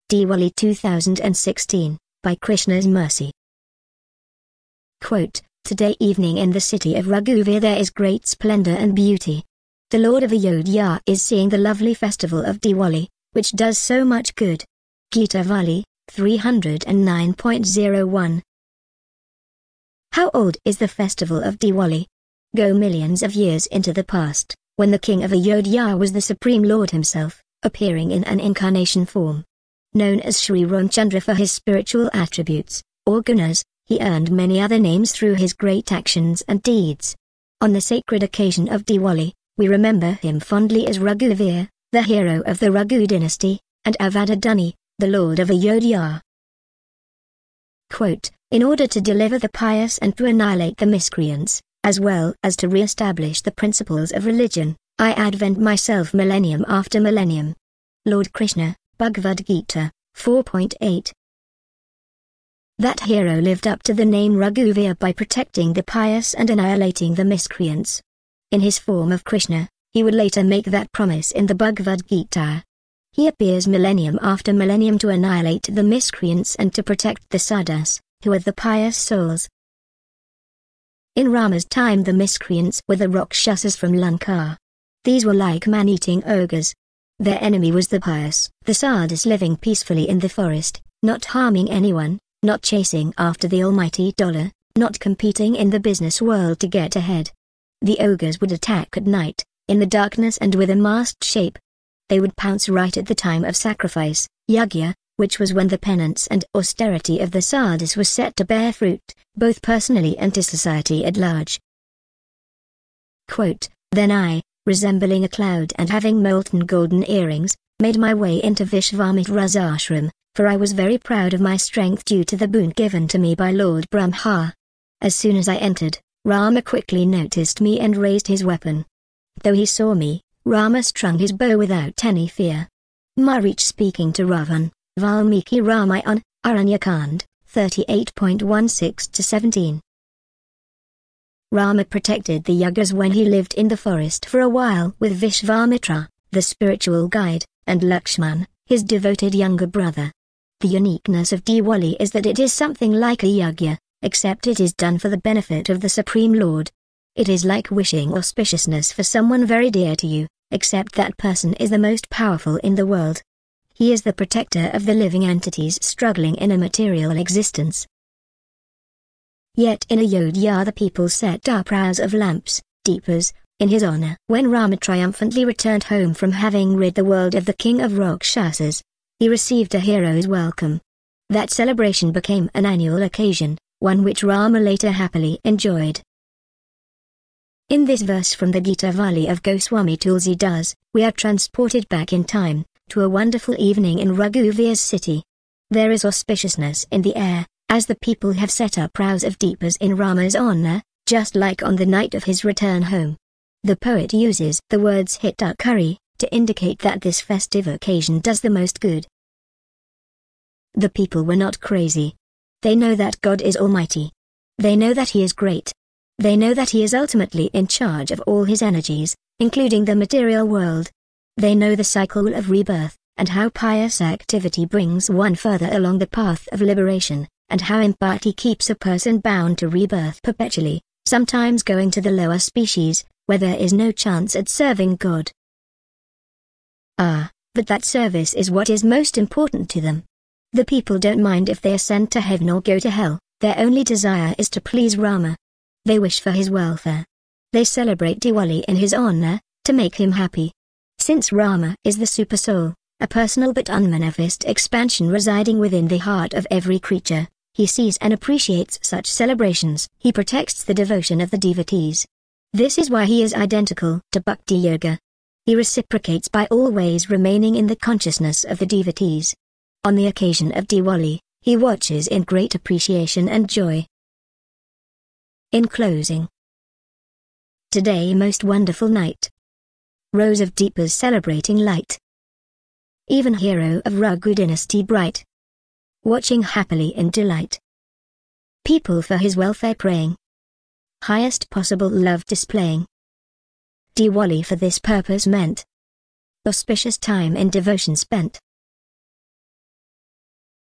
Diwali 2016, by Krishna's Mercy. Quote, Today evening in the city of Raghuvir there is great splendor and beauty. The Lord of Ayodhya is seeing the lovely festival of Diwali, which does so much good. Gitavali, 309.01. How old is the festival of Diwali? Go millions of years into the past, when the king of Ayodhya was the Supreme Lord himself, appearing in an incarnation form. Known as Sri Ramchandra for his spiritual attributes, or gunas, he earned many other names through his great actions and deeds. On the sacred occasion of Diwali, we remember him fondly as Raghuvir, the hero of the Raghu dynasty, and Avadadani, the lord of Ayodhya. Quote, In order to deliver the pious and to annihilate the miscreants, as well as to re-establish the principles of religion, I advent myself millennium after millennium. Lord Krishna, Bhagavad Gita, 4.8. That hero lived up to the name Raghuvir by protecting the pious and annihilating the miscreants. In his form of Krishna, he would later make that promise in the Bhagavad Gita. He appears millennium after millennium to annihilate the miscreants and to protect the sadhus, who are the pious souls. In Rama's time the miscreants were the Rakshasas from Lanka. These were like man-eating ogres. Their enemy was the pious, the sadhus living peacefully in the forest, not harming anyone, not chasing after the almighty dollar, not competing in the business world to get ahead. The ogres would attack at night, in the darkness and with a masked shape. They would pounce right at the time of sacrifice, yagya, which was when the penance and austerity of the sadhus was set to bear fruit, both personally and to society at large. Quote, Then I, resembling a cloud and having molten golden earrings, made my way into Vishvamitra's ashram, for I was very proud of my strength due to the boon given to me by Lord Brahma. As soon as I entered, Rama quickly noticed me and raised his weapon. Though he saw me, Rama strung his bow without any fear. Marich speaking to Ravan, Valmiki Ramayana, Aranyakand, 38.16-17. Rama protected the Yagas when he lived in the forest for a while with Vishvamitra, the spiritual guide, and Lakshman, his devoted younger brother. The uniqueness of Diwali is that it is something like a yagya, except it is done for the benefit of the Supreme Lord. It is like wishing auspiciousness for someone very dear to you, except that person is the most powerful in the world. He is the protector of the living entities struggling in a material existence. Yet in Ayodhya the people set up rows of lamps, deepas, in his honor. When Rama triumphantly returned home from having rid the world of the king of Rakshasas, he received a hero's welcome. That celebration became an annual occasion, one which Rama later happily enjoyed. In this verse from the Gitavali of Goswami Tulsidas, we are transported back in time, to a wonderful evening in Raghuvir's city. There is auspiciousness in the air, as the people have set up rows of deepas in Rama's honor, just like on the night of his return home. The poet uses the words hitakari, to indicate that this festive occasion does the most good. The people were not crazy. They know that God is almighty. They know that he is great. They know that he is ultimately in charge of all his energies, including the material world. They know the cycle of rebirth, and how pious activity brings one further along the path of liberation, and how impiety keeps a person bound to rebirth perpetually, sometimes going to the lower species, where there is no chance at serving God. But that service is what is most important to them. The people don't mind if they are sent to heaven or go to hell, their only desire is to please Rama. They wish for his welfare. They celebrate Diwali in his honor, to make him happy. Since Rama is the Supersoul, a personal but unmanifest expansion residing within the heart of every creature, he sees and appreciates such celebrations. He protects the devotion of the devotees. This is why he is identical to Bhakti Yoga. He reciprocates by always remaining in the consciousness of the devotees. On the occasion of Diwali, he watches in great appreciation and joy. In closing. Today most wonderful night. Rows of deepas celebrating light. Even hero of Raghu dynasty bright. Watching happily in delight. People for his welfare praying. Highest possible love displaying. Diwali for this purpose meant. Auspicious time in devotion spent.